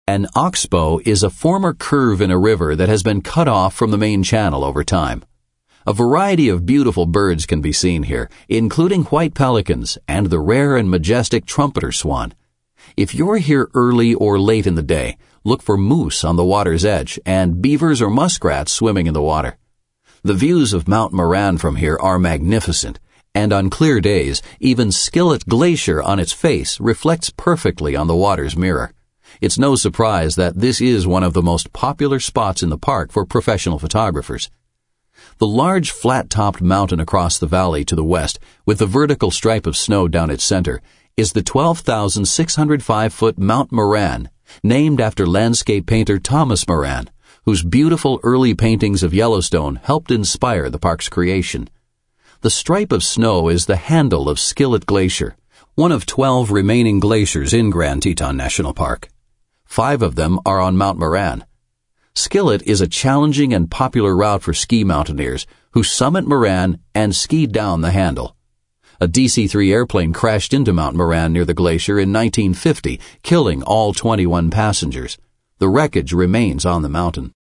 An oxbow is a former curve in a river that has been cut off from the main channel over time. A variety of beautiful birds can be seen here, including white pelicans and the rare and majestic trumpeter swan. If you're here early or late in the day, look for moose on the water's edge and beavers or muskrats swimming in the water. The views of Mount Moran from here are magnificent, and on clear days, even Skillet Glacier on its face reflects perfectly on the water's mirror. It's no surprise that this is one of the most popular spots in the park for professional photographers. The large flat-topped mountain across the valley to the west, with the vertical stripe of snow down its center, is the 12,605-foot Mount Moran, named after landscape painter Thomas Moran, whose beautiful early paintings of Yellowstone helped inspire the park's creation. The stripe of snow is the handle of Skillet Glacier, one of 12 remaining glaciers in Grand Teton National Park. 5 of them are on Mount Moran. Skillet is a challenging and popular route for ski mountaineers who summit Moran and ski down the handle. A DC-3 airplane crashed into Mount Moran near the glacier in 1950, killing all 21 passengers. The wreckage remains on the mountain.